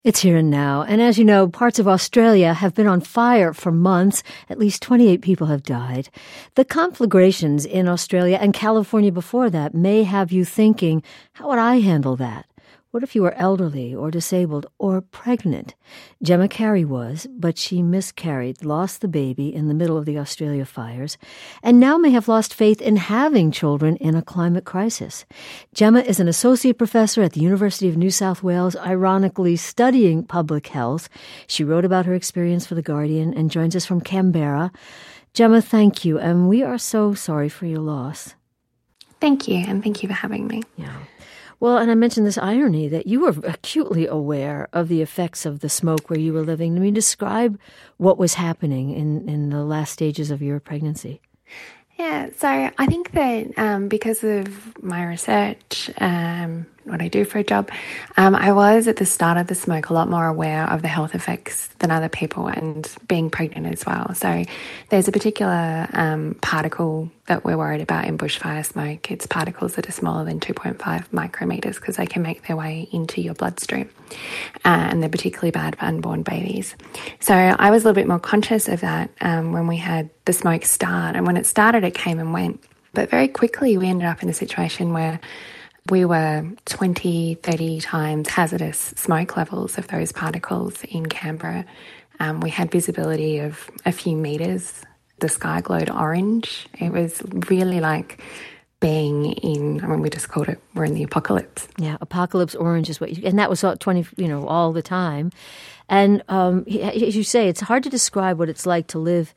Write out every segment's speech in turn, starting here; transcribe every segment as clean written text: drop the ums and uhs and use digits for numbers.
It's Here and Now, and as you know, parts of Australia have been on fire for months. At least 28 people have died. The conflagrations in Australia and California before that may have you thinking, how would I handle that? What if you were elderly or disabled or pregnant? Gemma Carey was, but she miscarried, lost the baby in the middle of the Australia fires, and now may have lost faith in having children in a climate crisis. Gemma is an associate professor at the University of New South Wales, ironically studying public health. She wrote about her experience for The Guardian and joins us from Canberra. Gemma, thank you, and we are so sorry for your loss. Thank you, and thank you for having me. Yeah. Well, and I mentioned this irony that you were acutely aware of the effects of the smoke where you were living. I mean, describe what was happening in the last stages of your pregnancy. Yeah, so I think that because of my research, what I do for a job, I was at the start of the smoke a lot more aware of the health effects than other people, and being pregnant as well. So there's a particular particle that we're worried about in bushfire smoke. It's particles that are smaller than 2.5 micrometers because they can make their way into your bloodstream, and they're particularly bad for unborn babies. So I was a little bit more conscious of that when we had the smoke start, and when it started it came and went. But very quickly we ended up in a situation where we were 20, 30 times hazardous smoke levels of those particles in Canberra. We had visibility of a few metres. The sky glowed orange. It was really like being in, I mean, we just called it, we're in the apocalypse. Yeah, apocalypse orange is what you, and that was all 20, all the time. And as you say, it's hard to describe what it's like to live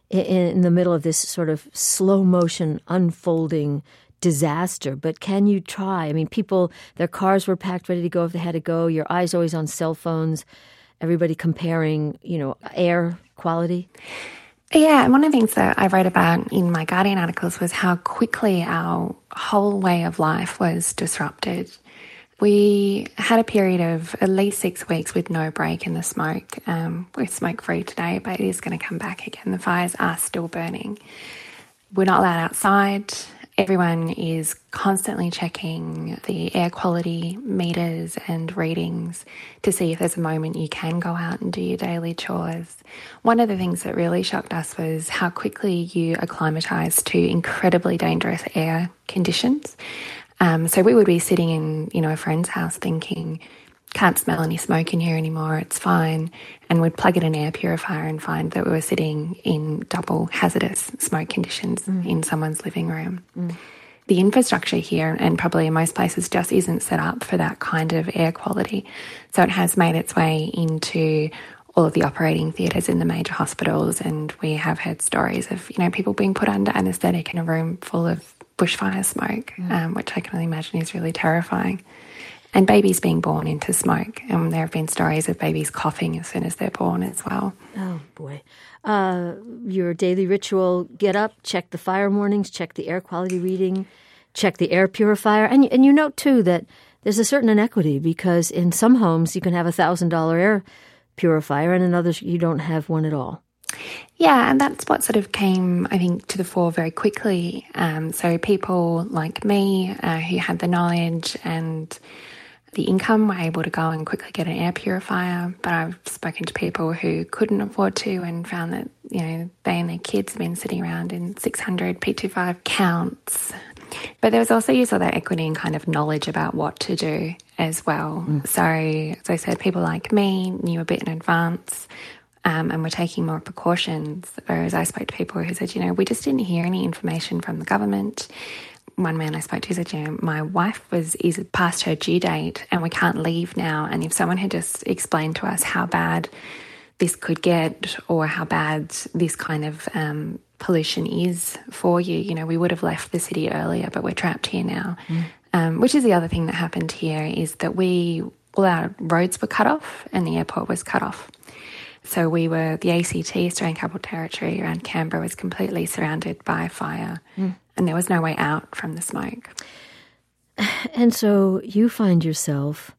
in the middle of this sort of slow motion unfolding disaster, but can you try? I mean, people, their cars were packed, ready to go if they had to go. Your eyes always on cell phones. Everybody comparing, air quality. Yeah, and one of the things that I wrote about in my Guardian articles was how quickly our whole way of life was disrupted. We had a period of at least 6 weeks with no break in the smoke. We're smoke-free today, but it is going to come back again. The fires are still burning. We're not allowed outside. Everyone is constantly checking the air quality meters and readings to see if there's a moment you can go out and do your daily chores. One of the things that really shocked us was how quickly you acclimatise to incredibly dangerous air conditions. So we would be sitting in, a friend's house thinking, can't smell any smoke in here anymore, it's fine. And we'd plug in an air purifier and find that we were sitting in double hazardous smoke conditions in someone's living room. The infrastructure here, and probably in most places, just isn't set up for that kind of air quality. So it has made its way into all of the operating theatres in the major hospitals, and we have heard stories of, people being put under anaesthetic in a room full of bushfire smoke, which I can only imagine is really terrifying. And babies being born into smoke. And there have been stories of babies coughing as soon as they're born as well. Oh, boy. Your daily ritual, get up, check the fire warnings, check the air quality reading, check the air purifier. And you note, too, that there's a certain inequity because in some homes you can have a $1,000 air purifier and in others you don't have one at all. Yeah, and that's what sort of came, I think, to the fore very quickly. So people like me who had the knowledge and the income were able to go and quickly get an air purifier. But I've spoken to people who couldn't afford to and found that, they and their kids have been sitting around in 600 P25 counts. But there was also, you saw that equity and kind of knowledge about what to do as well. So, as I said, people like me knew a bit in advance. And we're taking more precautions. Whereas I spoke to people who said, we just didn't hear any information from the government. One man I spoke to said, my wife is past her due date and we can't leave now. And if someone had just explained to us how bad this could get or how bad this kind of pollution is for you, we would have left the city earlier, but we're trapped here now. Which is the other thing that happened here is that all our roads were cut off and the airport was cut off. So the ACT, Australian Capital Territory, around Canberra was completely surrounded by fire and there was no way out from the smoke. And so you find yourself,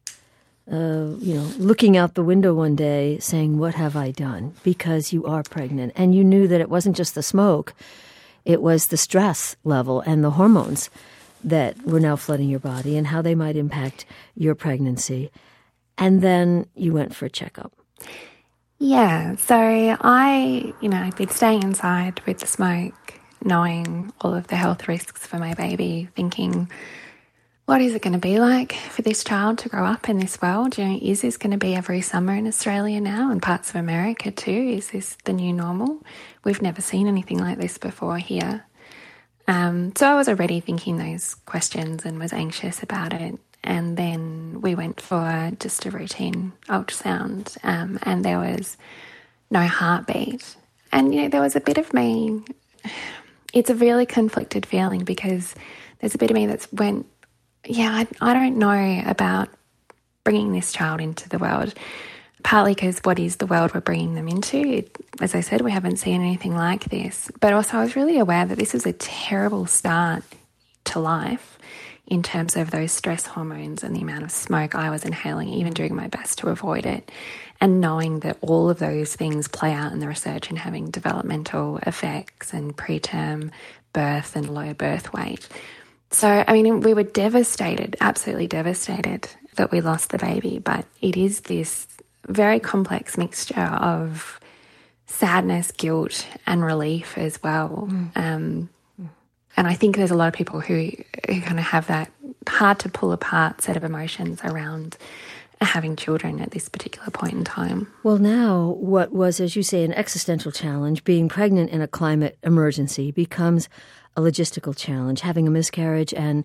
looking out the window one day saying, what have I done? Because you are pregnant. And you knew that it wasn't just the smoke, it was the stress level and the hormones that were now flooding your body and how they might impact your pregnancy. And then you went for a checkup. Yeah, so I'd been staying inside with the smoke, knowing all of the health risks for my baby, thinking, what is it going to be like for this child to grow up in this world? Is this going to be every summer in Australia now and parts of America too? Is this the new normal? We've never seen anything like this before here. So I was already thinking those questions and was anxious about it. And then we went for just a routine ultrasound, and there was no heartbeat. And, there was a bit of me, it's a really conflicted feeling because there's a bit of me that's went, I don't know about bringing this child into the world, partly because what is the world we're bringing them into? As I said, we haven't seen anything like this. But also I was really aware that this was a terrible start to life in terms of those stress hormones and the amount of smoke I was inhaling, even doing my best to avoid it, and knowing that all of those things play out in the research and having developmental effects and preterm birth and low birth weight. So, we were devastated, absolutely devastated that we lost the baby, but it is this very complex mixture of sadness, guilt, and relief as well. And I think there's a lot of people who kind of have that hard to pull apart set of emotions around having children at this particular point in time. Well, now what was, as you say, an existential challenge, being pregnant in a climate emergency, becomes a logistical challenge. Having a miscarriage and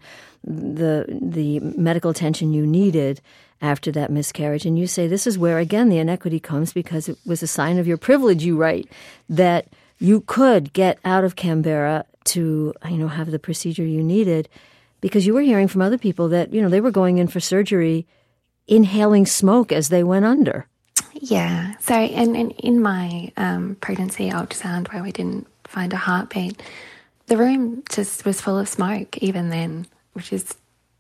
the medical attention you needed after that miscarriage. And you say this is where, again, the inequity comes because it was a sign of your privilege, you write, that you could get out of Canberra to, have the procedure you needed, because you were hearing from other people that, they were going in for surgery inhaling smoke as they went under. Yeah. So, and in my pregnancy ultrasound where we didn't find a heartbeat, the room just was full of smoke even then, which is,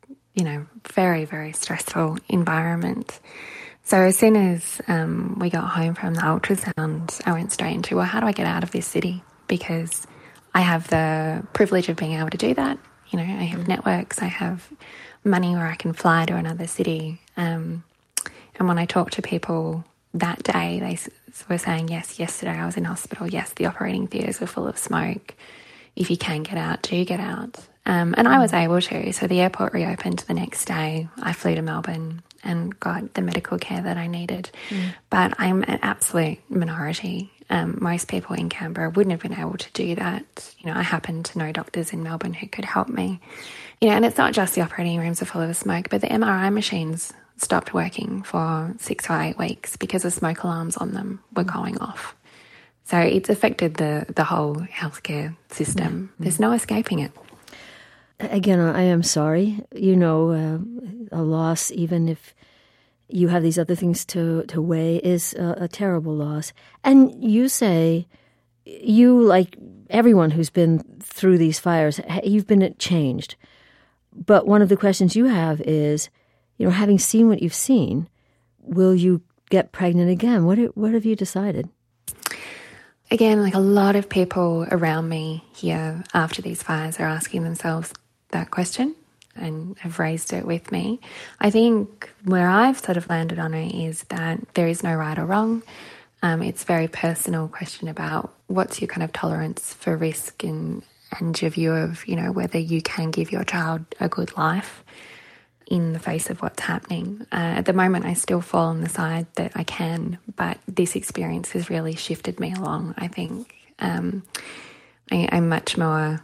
very, very stressful environment. So as soon as we got home from the ultrasound, I went straight into, how do I get out of this city? Because I have the privilege of being able to do that. I have networks, I have money where I can fly to another city. And when I talked to people that day, they were saying, yes, yesterday I was in hospital. Yes, the operating theatres were full of smoke. If you can get out, do get out. And I was able to. So the airport reopened the next day. I flew to Melbourne and got the medical care that I needed. But I'm an absolute minority. Most people in Canberra wouldn't have been able to do that. I happen to know doctors in Melbourne who could help me. And it's not just the operating rooms are full of smoke, but the MRI machines stopped working for 6 or 8 weeks because the smoke alarms on them were going off. So it's affected the whole healthcare system. There's no escaping it. Again, I am sorry. A loss, even if you have these other things to weigh, is a terrible loss. And you say, you, like everyone who's been through these fires, you've been changed. But one of the questions you have is, having seen what you've seen, will you get pregnant again? What have you decided? Again, like a lot of people around me here after these fires are asking themselves that question and have raised it with me. I think where I've sort of landed on it is that there is no right or wrong. It's a very personal question about what's your kind of tolerance for risk and your view of, whether you can give your child a good life in the face of what's happening. At the moment, I still fall on the side that I can, but this experience has really shifted me along, I think. I'm much more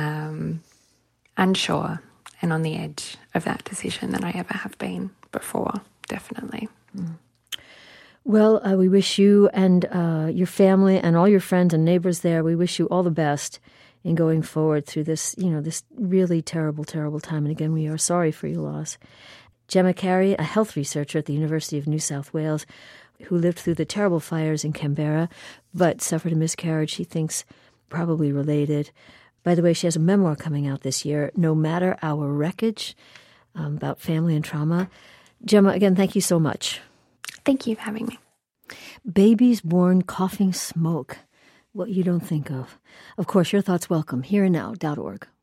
unsure and on the edge of that decision than I ever have been before, definitely. Well, we wish you and your family and all your friends and neighbors there, we wish you all the best in going forward through this, this really terrible, terrible time. And again, we are sorry for your loss. Gemma Carey, a health researcher at the University of New South Wales, who lived through the terrible fires in Canberra, but suffered a miscarriage she thinks probably related. By the way, she has a memoir coming out this year, No Matter Our Wreckage, about family and trauma. Gemma, again, thank you so much. Thank you for having me. Babies born coughing smoke. What you don't think of. Of course, your thoughts welcome. HereAndNow.org.